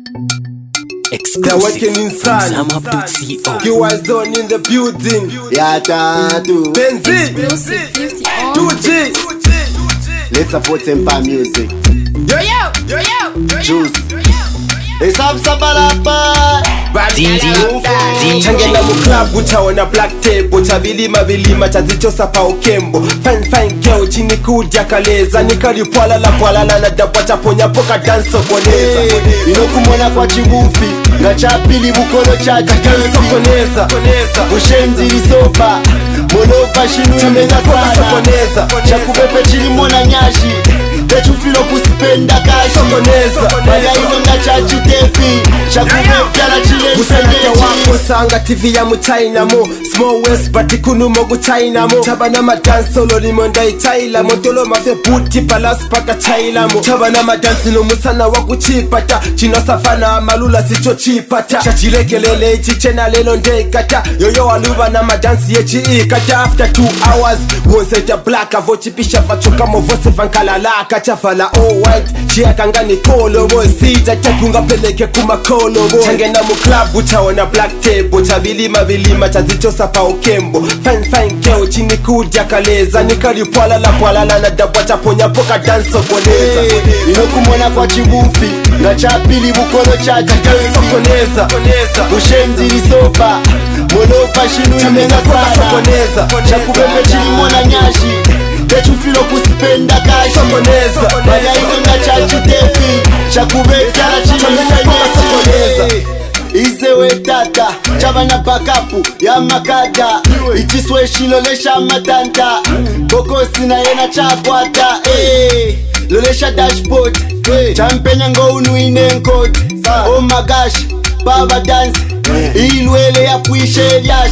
They're working inside. You are zone in the building. Yeah, tattoo. Benzi. 2G. Let's support Empire Music. Yo. Juice. It's up Sabalapa. Changena mu club utaona black tape vilima tazichosa pa ukembo fine girl chini kuja kaleza nikalipwala na dabata ponya poka dance sokoneza inokumona kwa chibufi na chapili mukono cha sokoneza ushenzi lisofa monopa shinu imenga sana sokoneza chakubepe chili mona nyashi Techufilo kusipenda kashi sokoneza Maya inonga chachi tefi Chakubepya na chile Musanata wako sanga TV ya mutaina mo Small West bati kunu mogu chaina mo Tabana madansi solo limonda itaila mo Tolo mafe buti palas paka chaila mo Tabana madansi no musana waku chipata Chino safana malula sicho chipata Chachilekelele chichena lelo ndekata Yoyo waluba na madansi yechi ikata After 2 hours Wonseta black avochipisha vachoka mo vose vankalalaka Chafala all white Chia kangani kolo boy Sita chakunga peleke kuma kolo boy Changena mu club utaona black table vilima tazichosa pa ukembo fine girl chini kuja kaleza nikalipwala na dabata ponya poka dance sokoneza inokumona kwa chibufi na chapili mukono cha sokoneza ushenzi lisofa monopa shinu imenga sana sokoneza chakubebe chili mona nyashi Techufilo kusipenda kashi sokoneza Maya inonga chachi tefi chakubepya na chile sokoneza Izewe tata, chabana bakapu ya makada Ichiswe shilolesha matanta Bokosi na yena chakwata Lolesha dashboard Champenya ngo unuine nkot Oh my gosh, baba dance Ilwele ya puishe yash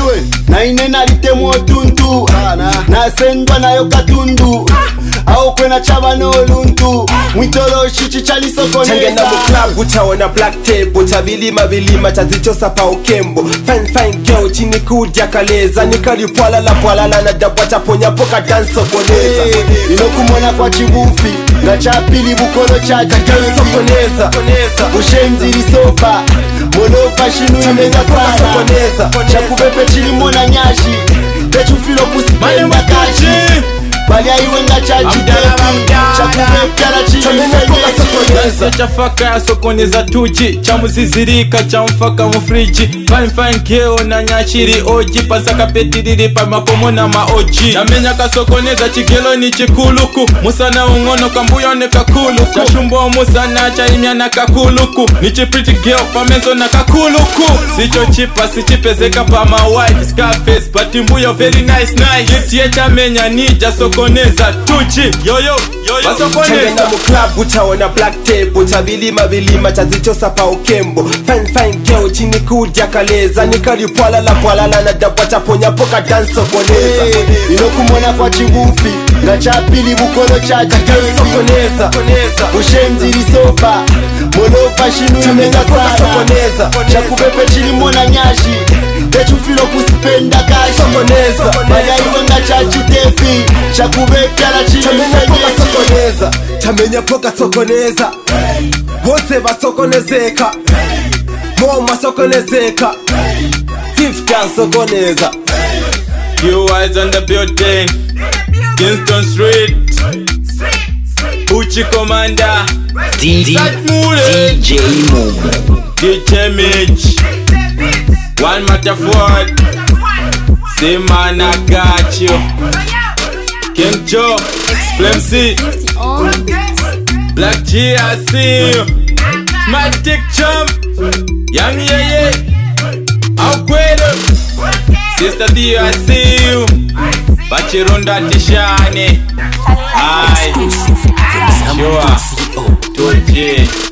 Na inena litemo tuntu Na sendwa na yoka tundu Au kwena chaba no luntu Mwitolo shichi chali sokoneza Changena mu club utaona black table vilima tazichosa pa ukembo fine girl chini kuja kaleza nikalipwala na dabata ponya poka dance sokoneza inokumona kwa chibufi na chapili mukono cha sokoneza ushenzi lisofa monopa shinu imenga sana sokoneza chakubepe chili mona nyashi Techufilo kusipenda kashi Bali aiwenga chachi tefi chakubepya na chile Dansa chafaka ya sokoneza tuji Chamuzizirika chamfaka mufriji Fine keo na nyachiri oji Pansaka petiriri pa mapomo na maoji Namenya kasokoneza chigelo ni chikuluku Musana ungono kambuyo ne kakuluku Chashumbo musana chaimya na kakuluku Nichi pretty girl pamenzo na kakuluku Sicho chipa sichipezeka pa mawai Scarface patimbuyo very nice Jitie chamenya nija sokoneza tuji Yoyo Changena mu club utaona black table vilima tazichosa pa ukembo fine girl chini kuja kaleza nikalipwala na dabata ponya poka dance sokoneza inokumona kwa chibufi na chapili mukono cha sokoneza ushenzi lisofa monopa shinu imenga sana sokoneza chakubepe chili mona nyashi Techufilo kusipenda kashi sokoneza Maya inonga chachi tefi chakubepya na chile sokoneza chamenya poka sokoneza Wose basokonezeka Moma sokonezeka Fifth sokoneza You eyes on the building Kingston Street Uchi Commander DJ Momo DJ Mitch One Matter Ford Say man I got you King Joe Flemsy Black G I see you Matic Chump Young Yeye Aguero Sister D I see you Bachirunda Tishani Aye Sure 2G